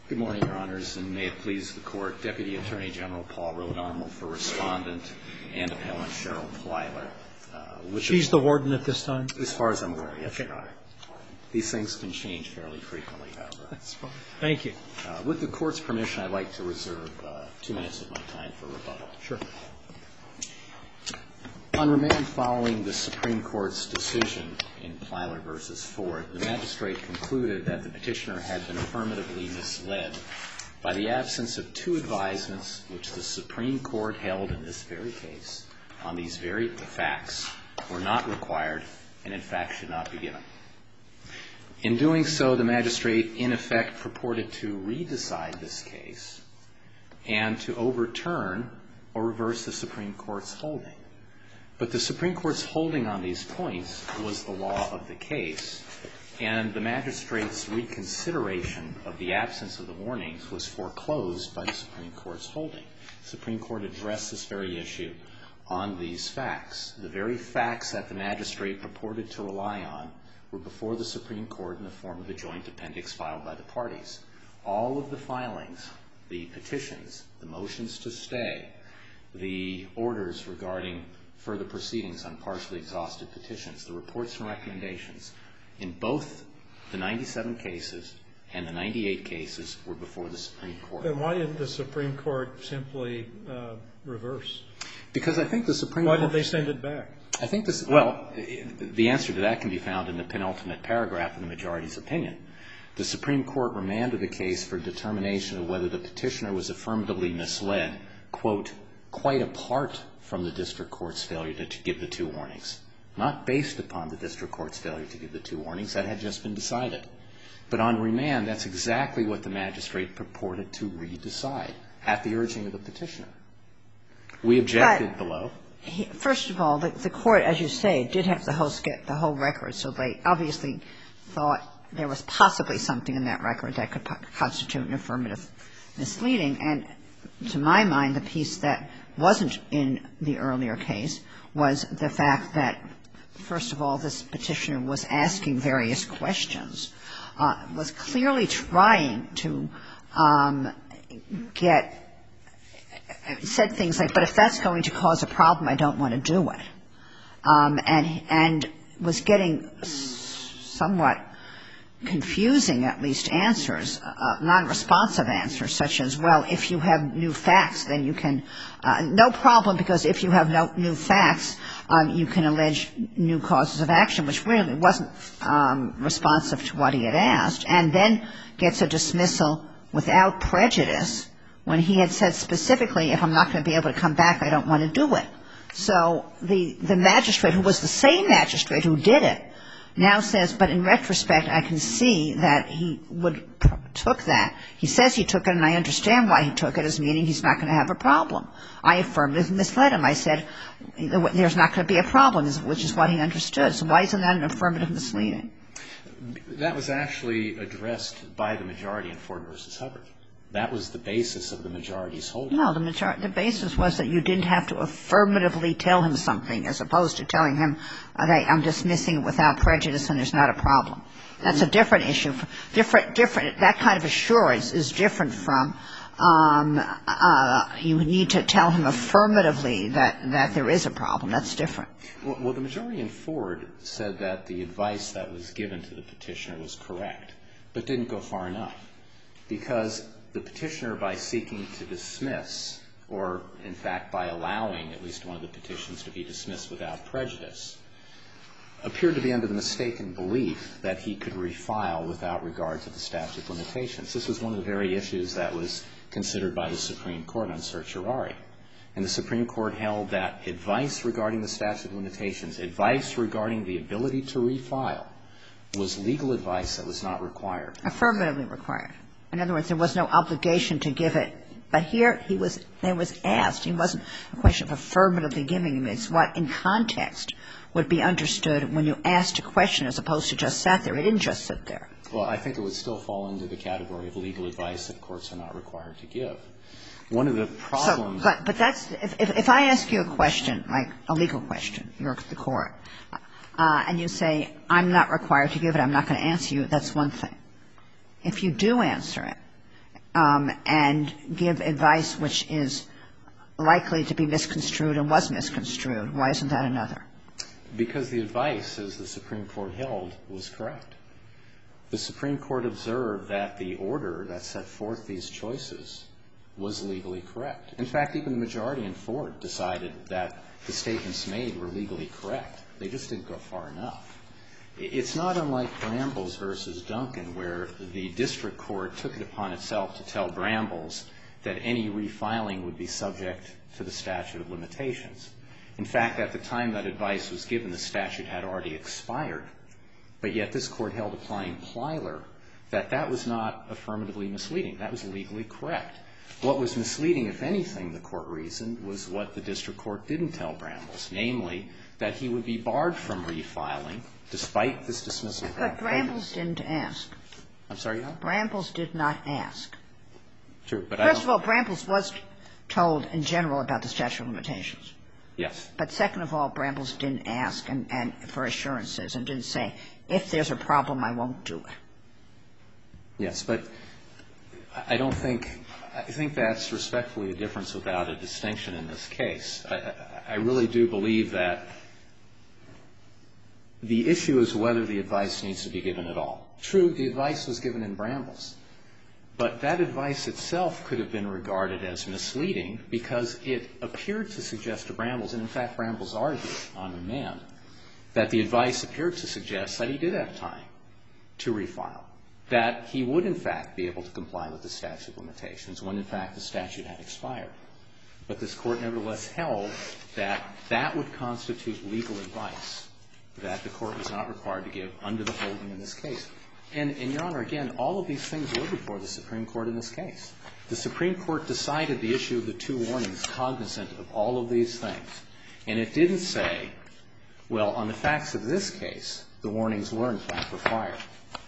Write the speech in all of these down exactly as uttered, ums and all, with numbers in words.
Good morning, Your Honors, and may it please the Court, Deputy Attorney General Paul Rodarmo for Respondent and Appellant Cheryl Plyler. Uh, She's the warden at this time? As far as I'm aware, yes, Your Honor. These things can change fairly frequently, however. That's fine. Thank you. Uh, with the Court's permission, I'd like to reserve uh, two minutes of my time for rebuttal. Sure. On remand following the Supreme Court's decision in Plyler v. Ford, the magistrate concluded that the petitioner had been affirmatively misled by the absence of two advisements which the Supreme Court held in this very case on these very facts were not required and, in fact, should not be given. In doing so, the magistrate, in effect, purported to re-decide this case and to overturn or reverse the Supreme Court's holding. But the Supreme Court's holding on these points was the law of the case, and the magistrate's reconsideration of the absence of the warnings was foreclosed by the Supreme Court's holding. The Supreme Court addressed this very issue on these facts. The very facts that the magistrate purported to rely on were before the Supreme Court in the form of the joint appendix filed by the parties. All of the filings, the petitions, the motions to stay, the orders regarding further proceedings on partially exhausted petitions, the reports and recommendations in both the ninety-seven cases and the ninety-eight cases were before the Supreme Court. Then why didn't the Supreme Court simply uh, reverse? Because I think the Supreme Why Court... Why did they send it back? I think this... Well, the answer to that can be found in the penultimate paragraph in the majority's opinion. The Supreme Court remanded the case for determination of whether the petitioner was affirmatively misled, quote, quite apart from the district court's failure to, to give the two warnings. Not based upon the district court's failure to give the two warnings. That had just been decided. But on remand, that's exactly what the magistrate purported to re-decide at the urging of the petitioner. We objected but below. He, first of all, the, the court, as you say, did have the whole, the whole record, so they obviously thought there was possibly something in that record that could constitute an affirmative misleading. And to my mind, the piece that wasn't in the earlier case was the fact that, first of all, this petitioner was asking various questions, uh, was clearly trying to um, get, said things like, but if that's going to cause a problem, I don't want to do it, um, and, and was getting somewhat confusing, at least, answers, uh, non-responsive answers, such as, well, if you have new facts, then you can, uh, no problem, because if you have no new facts, um, you can allege new causes of action, which really wasn't um, responsive to what he had asked, and then gets a dismissal without prejudice when he had said specifically, if I'm not going to be able to come back, I don't want to do it. So the, the magistrate, who was the same magistrate who did it, now says, but in retrospect, I can see that he would took that. He says he took it, and I understand why he took it, as meaning he's not going to have a problem. I affirmatively misled him. I said, there's not going to be a problem, which is what he understood. So why isn't that an affirmative misleading? That was actually addressed by the majority in Ford v. Hubbard. That was the basis of the majority's holding. No, the majority, the basis was that you didn't have to affirmatively tell him something, as opposed to telling him, okay, I'm dismissing it without prejudice and there's not a problem. That's a different issue. Different, different. That kind of assurance is different from um, uh, you need to tell him affirmatively that, that there is a problem. That's different. Well, well, the majority in Ford said that the advice that was given to the petitioner was correct, but didn't go far enough, because the petitioner, by seeking to dismiss, or in fact by allowing at least one of the petitions to be dismissed without prejudice, appeared to be under the mistaken belief that he could refile without regard to the statute of limitations. This was one of the very issues that was considered by the Supreme Court on certiorari. And the Supreme Court held that advice regarding the statute of limitations, advice regarding the ability to refile, was legal advice that was not required. Affirmatively required. In other words, there was no obligation to give it. But here he was, there was asked. It wasn't a question of affirmatively giving him. It's what, in context, would be understood when you asked a question as opposed to just sat there. It didn't just sit there. Well, I think it would still fall into the category of legal advice that courts are not required to give. One of the problems... So, but, but that's, if, if, if I ask you a question, like a legal question, you're the court, uh, and you say, I'm not required to give it, I'm not going to answer you, that's one thing. If you do answer it, um, and give advice which is likely to be misconstrued and was misconstrued? Why isn't that another? Because the advice, as the Supreme Court held, was correct. The Supreme Court observed that the order that set forth these choices was legally correct. In fact, even the majority in Ford decided that the statements made were legally correct. They just didn't go far enough. It's not unlike Brambles versus Duncan, where the district court took it upon itself to tell Brambles that any refiling would be subject to the statute of limitations. In fact, at the time that advice was given, the statute had already expired. But yet this court held, applying Plyler, that that was not affirmatively misleading. That was legally correct. What was misleading, if anything, the court reasoned, was what the district court didn't tell Brambles, namely that he would be barred from refiling despite this dismissal. But Brambles didn't ask. I'm sorry, Your Honor? Brambles did not ask. True, but I don't. First of all, Brambles was told in general about the statute of limitations. Yes. But second of all, Brambles didn't ask and, and for assurances and didn't say, if there's a problem, I won't do it. Yes, but I don't think – I think that's respectfully a difference without a distinction in this case. I, I really do believe that the issue is whether the advice needs to be given at all. True, the advice was given in Brambles. But that advice itself could have been regarded as misleading because it appeared to suggest to Brambles, and in fact Brambles argued on remand, that the advice appeared to suggest that he did have time to refile, that he would in fact be able to comply with the statute of limitations when in fact the statute had expired. But this Court nevertheless held that that would constitute legal advice that the Court was not required to give under the holding in this case. And, and, Your Honor, again, all of these things were before the Supreme Court in this case. The Supreme Court decided the issue of the two warnings cognizant of all of these things. And it didn't say, well, on the facts of this case, the warnings were in fact required.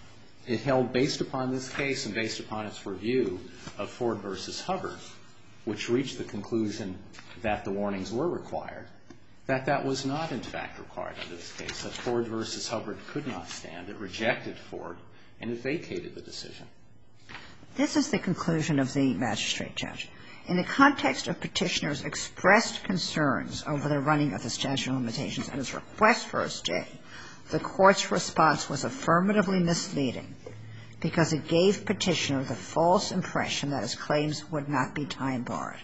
It held, based upon this case and based upon its review of Ford versus Hubbard, which reached the conclusion that the warnings were required, that that was not in fact required under this case, that Ford versus Hubbard could not stand. It rejected Ford, and it vacated the decision. This is the conclusion of the magistrate judge. In the context of Petitioner's expressed concerns over the running of the statute of limitations and his request for a stay, the Court's response was affirmatively misleading because it gave Petitioner the false impression that his claims would not be time-barred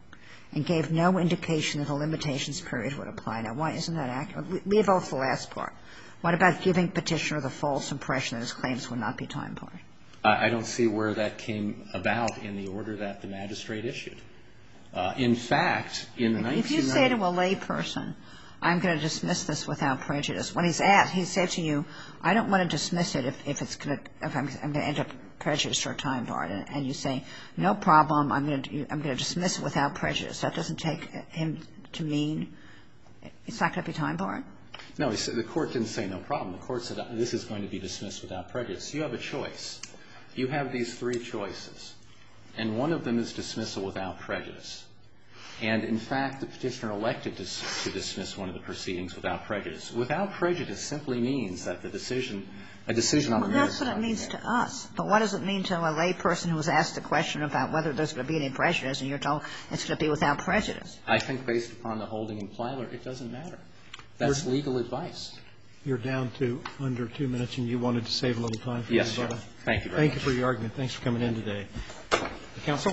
and gave no indication that a limitations period would apply. Now, why isn't that accurate? Leave off the last part. What about giving Petitioner the false impression that his claims would not be time-barred? I don't see where that came about in the order that the magistrate issued. Uh, in fact, in the nineteen nineties... If you say to a layperson, I'm going to dismiss this without prejudice, when he's asked, he said to you, I don't want to dismiss it if, if it's going to, if I'm, I'm going to end up prejudiced or time-barred, and, and you say, no problem, I'm going to, I'm going to dismiss it without prejudice. That doesn't take him to mean it's not going to be time-barred? No, he said, the Court didn't say no problem. The Court said this is going to be dismissed without prejudice. You have a choice. You have these three choices, and one of them is dismissal without prejudice. And, in fact, the Petitioner elected to, to dismiss one of the proceedings without prejudice. Without prejudice simply means that the decision, a decision on the merits... Well, that's what it means to us. But what does it mean to a layperson who was asked a question about whether there's going to be any prejudice, and you're told it's going to be without prejudice? I think based upon the holding in Plyler, it doesn't matter. That's We're, legal advice. You're down to under two minutes, and you wanted to save a little time for yes, your Yes, Thank you very Thank much. you for your argument. Thanks for coming in today. The counsel?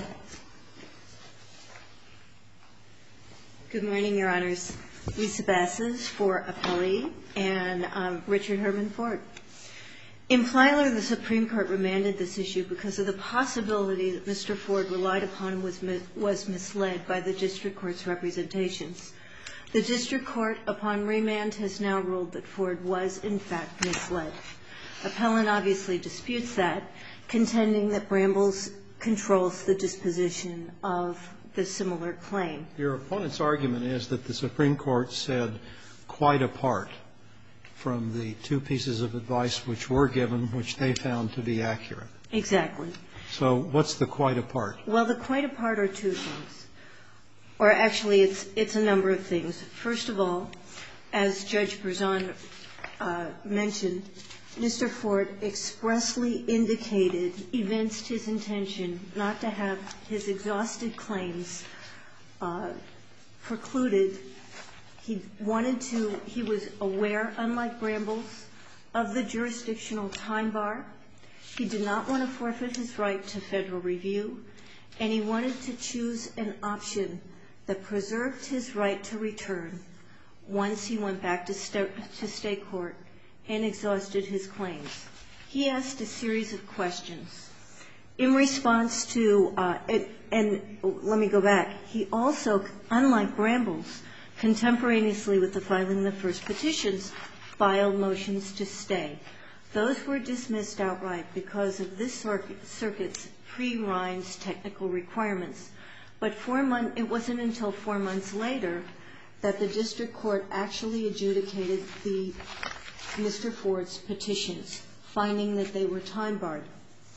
Good morning, Your Honors. Lisa Basses for Appellee and um, Richard Herman Ford. In Plyler, the Supreme Court remanded this issue because of the possibility that Mister Ford relied upon was, mis was misled by the district court's representations. The district court, upon remand, has now ruled that Ford was, in fact, misled. Appellant obviously disputes that, contending that Brambles controls the disposition of the similar claim. Your opponent's argument is that the Supreme Court said quite apart from the two pieces of advice which were given, which they found to be accurate. Exactly. So what's the quite apart? Well, the quite apart are two things. Or actually, it's, it's a number of things. First of all, as Judge Berzon uh, mentioned, Mister Ford expressly indicated, evinced his intention not to have his exhausted claims uh, precluded. He wanted to, he was aware, unlike Brambles, of the jurisdictional time bar. He did not want to forfeit his right to federal review, and he wanted to choose an option that preserved his right to return once he went back to, st- to state court and exhausted his claims. He asked a series of questions. In response to, uh, and, and let me go back, he also, unlike Brambles, contemporaneously with the filing of the first petitions, filed motions to stay. Those were dismissed outright because of this circuit's pre-Rhines technical requirements. But four months, it wasn't until four months later that the district court actually adjudicated the Mister Ford's petitions, finding that they were time barred.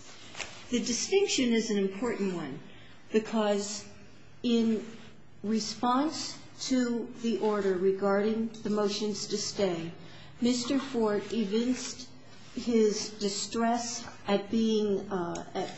The distinction is an important one because in response to the order regarding the motions to stay, Mister Ford evinced his distress at being, uh, at,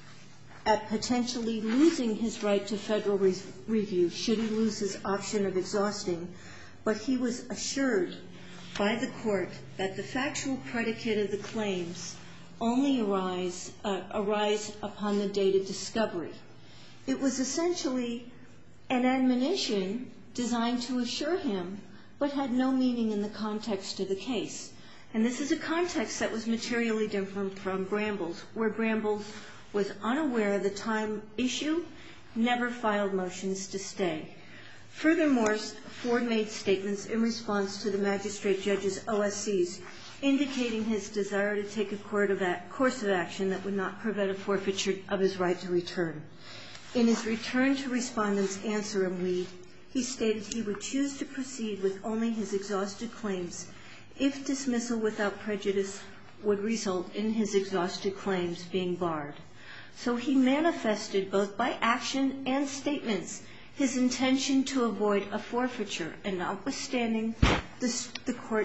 at potentially losing his right to federal re- review should he lose his option of exhausting, but he was assured by the court that the factual predicate of the claims only arise, uh, arise upon the date of discovery. It was essentially an admonition designed to assure him, but had no meaning in the context of the case. And this is a context that was materially different from Brambles, where Brambles was unaware of the time issue, never filed motions to stay. Furthermore, Ford made statements in response to the magistrate judge's O S Cs indicating his desire to take a course of action that would not prevent a forfeiture of his right to return. In his return to respondent's answer in Weed, he stated he would choose to proceed with only his exhausted claims if dismissal without prejudice would result in his exhausted claims being barred. So he manifested both by action and statements his intention to avoid a forfeiture, and notwithstanding this, the court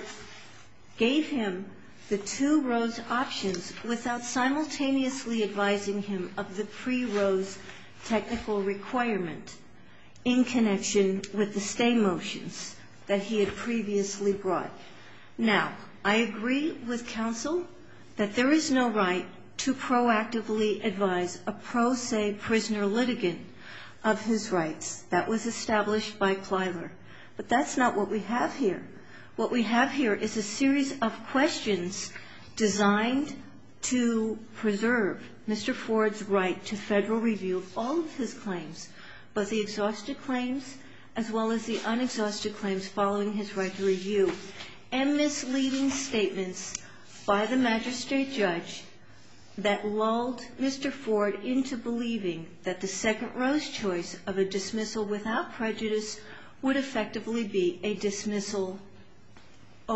gave him the two Rose options without simultaneously advising him of the pre-Rose technical requirement in connection with the stay motions that he had previously brought. Now, I agree with counsel that there is no right to proactively advise a pro se prisoner litigant of his rights. That was established by Plyler. But that's not what we have here. What we have here is a series of questions designed to preserve Mister Ford's right to federal review of all of his claims, both the exhausted claims as well as the unexhausted claims following his right to review, and misleading statements by the magistrate judge that lulled Mister Ford into believing that the second Rose choice of a dismissal without prejudice would effectively be a dismissal, uh,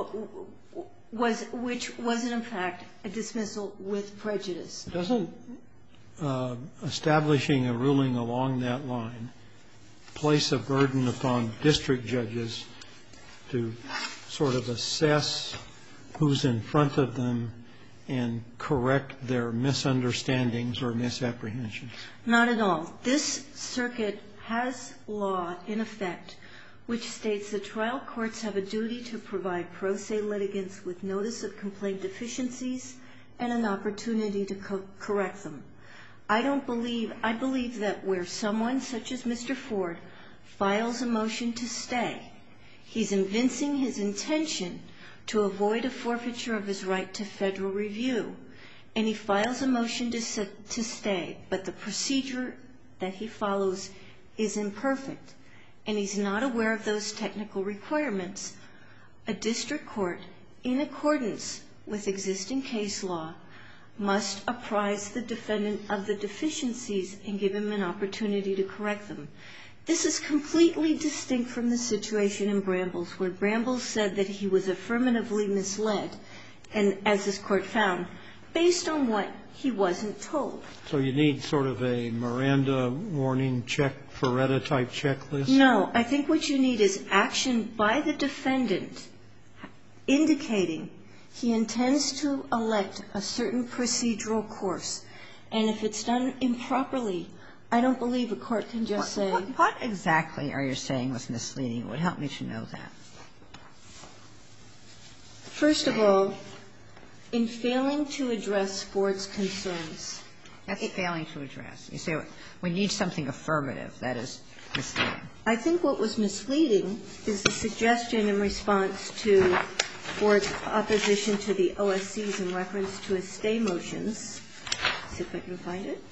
was, which was in fact a dismissal with prejudice. Doesn't uh, establishing a ruling along that line place a burden upon district judges to sort of assess who's in front of them and correct their misunderstandings or misapprehensions? Not at all. This circuit has law in effect which states that trial courts have a duty to provide pro se litigants with notice of complaint deficiencies and an opportunity to co- correct them. I don't believe, I believe that where someone such as Mister Ford files a motion to stay, he's evincing his intention to avoid a forfeiture of his right to federal review, and he files a motion to, sit, to stay, but the procedure that he follows is imperfect, and he's not aware of those technical requirements. A district court, in accordance with existing case law, must apprise the defendant of the deficiencies and give him an opportunity to correct them. This is completely distinct from the situation in Brambles, where Brambles said that he was affirmatively misled, and as this court found, based on what he wasn't told. So you need sort of a Miranda warning check, Ferretta type checklist? No, I think what you need is action by the defendant indicating he intends to elect a certain procedural course. And if it's done improperly, I don't believe a court can just say. What, what exactly are you saying was misleading? It would help me to know that. First of all, in failing to address Ford's concerns. That's failing to address. You say we need something affirmative. That is misleading. I think what was misleading is the suggestion in response to Ford's opposition to the O S Cs in reference to his stay motions. Let's see if I can find it.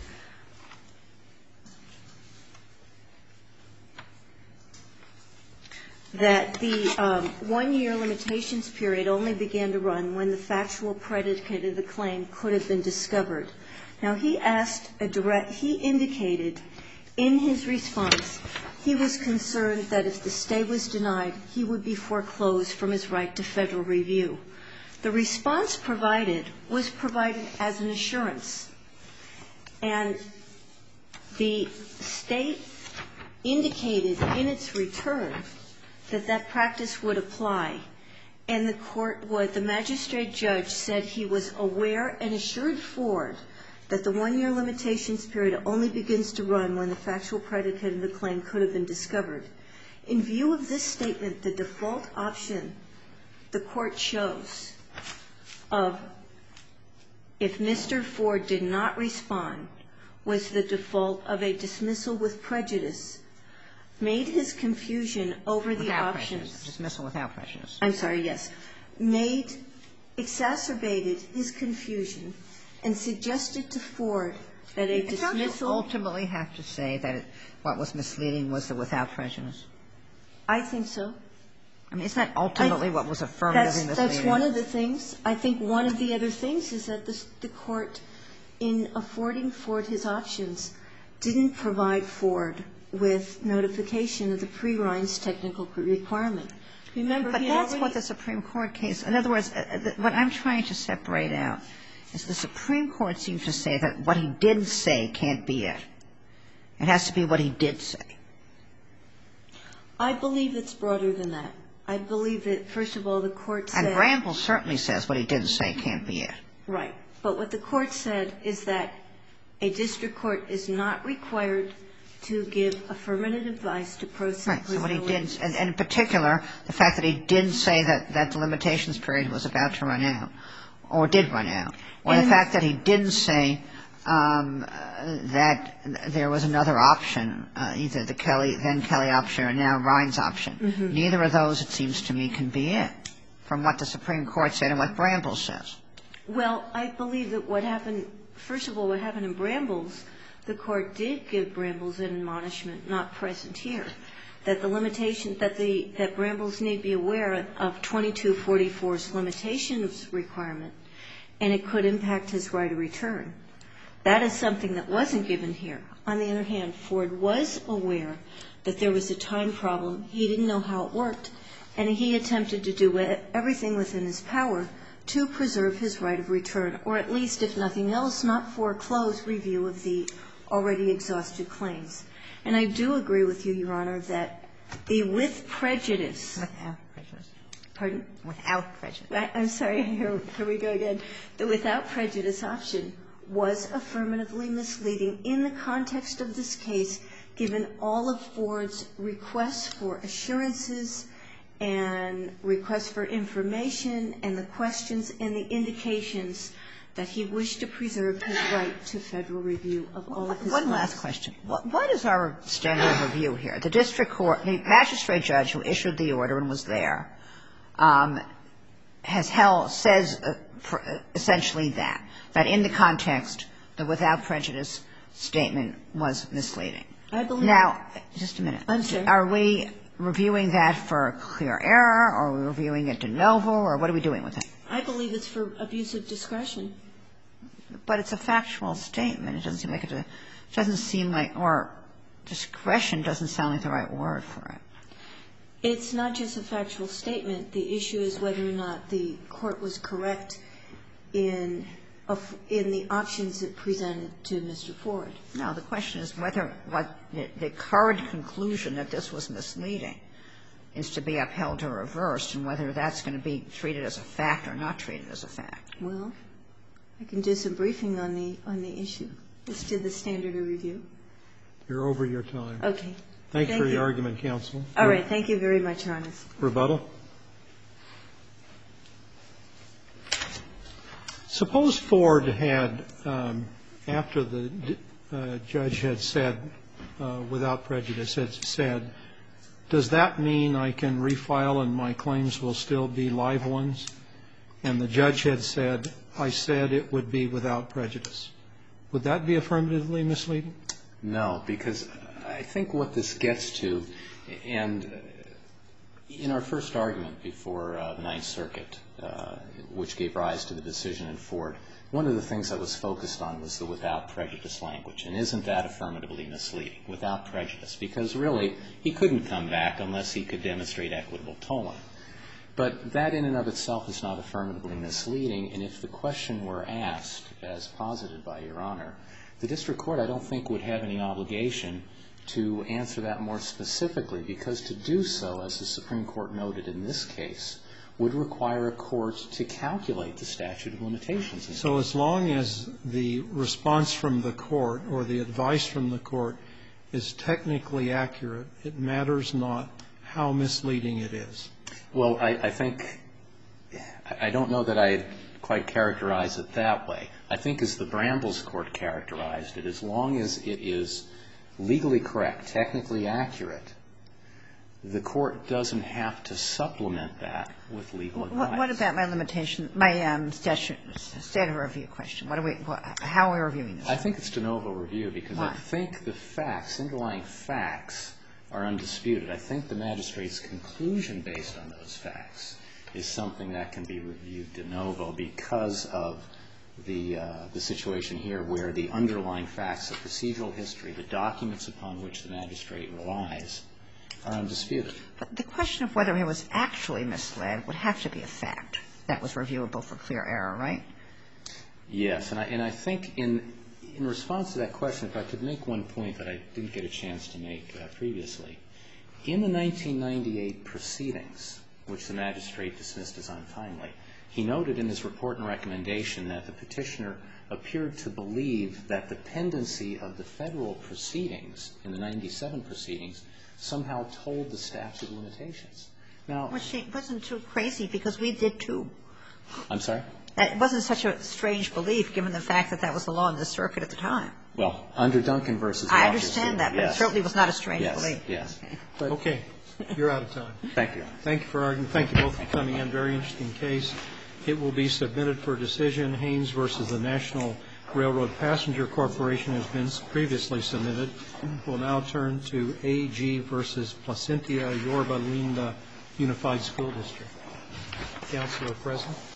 That the um, one-year limitations period only began to run when the factual predicate of the claim could have been discovered. Now, he asked a direct, he indicated in his response he was concerned that if the stay was denied, he would be foreclosed from his right to federal review. The response provided was provided as an assurance. And the State indicated in its return that that practice would apply. And the court would, the magistrate judge said he was aware and assured Ford that the one-year limitations period only begins to run when the factual predicate of the claim could have been discovered. In view of this statement, the default option the court chose of if Mister Ford did not respond was the default of a dismissal with prejudice, made his confusion over the without options. Prejudice. Dismissal without prejudice. I'm sorry, yes. Made, exacerbated his confusion and suggested to Ford that a dismissal. Don't you ultimately have to say that it, what was misleading was the without prejudice? I think so. I mean, isn't that ultimately I, what was affirmatively that's, misleading? That's one of the things. I think one of the other things is that the, the court, in affording Ford his options, didn't provide Ford with notification of the pre-Rines technical requirement. Remember, but he that's already, what the Supreme Court case. In other words, uh, what I'm trying to separate out is the Supreme Court seems to say that what he did say can't be it. It has to be what he did say. I believe it's broader than that. I believe that, first of all, the court said. And Bramble certainly says what he didn't say can't be it. Right. But what the court said is that a district court is not required to give affirmative advice to pro se. Right. So what he did, and, and in particular, the fact that he didn't say that, that the limitations period was about to run out, or did run out, or and the fact that he didn't say um, uh, that there was another option, uh, either the Kelly, then Kelly option or now Rines option. Mm-hmm. Neither of those, it seems to me, can be it, from what the Supreme Court said and what Bramble says. Well, I believe that what happened, first of all, what happened in Bramble's, the court did give Bramble's an admonishment, not present here, that the limitation, that the, that Bramble's need be aware of twenty-two forty-four's limitations requirement, and it could impact his right of return. That is something that wasn't given here. On the other hand, Ford was aware that there was a time problem. He didn't know how it worked, and he attempted to do everything within his power to preserve his right of return, or at least, if nothing else, not foreclose review of the already exhausted claims. And I do agree with you, Your Honor, that the with prejudice. Without prejudice. Pardon? Without prejudice. I, I'm sorry. Here, here we go again. The without prejudice option was affirmatively misleading in the context of this case, given all of Ford's requests for assurances and requests for information and the questions and the indications that he wished to preserve his right to federal review of all of his claims. One last question. What, what is our standard of review here? The district court, the magistrate judge who issued the order and was there, um, has held, says uh, pr- essentially that, that in the context, the without prejudice statement was misleading. I believe. Now, just a minute. I'm sorry. Are we reviewing that for clear error, or are we reviewing it de novo, or what are we doing with it? I believe it's for abuse of discretion. But it's a factual statement. It doesn't seem like it's a, it doesn't seem like, or discretion doesn't sound like the right word for it. It's not just a factual statement. The issue is whether or not the court was correct in in the options it presented to Mister Ford. No, the question is whether what the, the current conclusion that this was misleading is to be upheld or reversed, and whether that's going to be treated as a fact or not treated as a fact. Well, I can do some briefing on the on the issue. Let's do the standard of review. You're over your time. Okay. Thank you Thank for you. your argument, counsel. All right. Thank you very much, Your Honor. Rebuttal. Suppose Ford had, um, after the uh, judge had said, uh, without prejudice, had said, does that mean I can refile and my claims will still be live ones? And the judge had said, I said it would be without prejudice. Would that be affirmatively misleading? No, because I think what this gets to, and in our first argument before uh, the Ninth Circuit, uh, which gave rise to the decision in Ford, one of the things that was focused on was the without prejudice language. And isn't that affirmatively misleading, without prejudice? Because really, he couldn't come back unless he could demonstrate equitable tolling. But that in and of itself is not affirmatively misleading. And if the question were asked, as posited by Your Honor, the district court, I don't think, would have any obligation to answer that more specifically, because to do so, as the Supreme Court noted in this case, would require a court to calculate the statute of limitations. So as long as the response from the court or the advice from the court is technically accurate, it matters not how misleading it is. Well, I, I think, I don't know that I'd quite characterize it that way. I think as the Brambles Court characterized it, as long as it is legally correct, technically accurate, the court doesn't have to supplement that with legal advice. What, what about my limitation, my um, statute, standard review question? What are we, what, how are we reviewing this? I think it's de novo review because Why? I think the facts, underlying facts, are undisputed. I think the magistrate's conclusion based on those facts is something that can be reviewed de novo because of the uh, the situation here where the underlying facts, the procedural history, the documents upon which the magistrate relies are undisputed. But the question of whether he was actually misled would have to be a fact that was reviewable for clear error, right? Yes, and I and I think in in response to that question, if I could make one point that I didn't get a chance to make uh, previously, in the nineteen ninety-eight proceedings, which the magistrate dismissed as untimely, he noted in his report and recommendation that the petitioner appeared to believe that the pendency of the federal proceedings in the ninety-seven proceedings somehow told the statute of limitations. Now, Which wasn't too crazy because we did too. I'm sorry? It wasn't such a strange belief given the fact that that was the law in the circuit at the time. Well, under Duncan versus I Walker, understand that, but yes. it certainly was not a strange yes, belief. Yes, Okay. But Okay. You're out of time. Thank you. Thank you for arguing. Thank you both for coming in. Very interesting case. It will be submitted for decision. Haynes versus the National Railroad Passenger Corporation has been previously submitted. We'll now turn to A G versus Placentia Yorba Linda Unified School District. Counsel are present.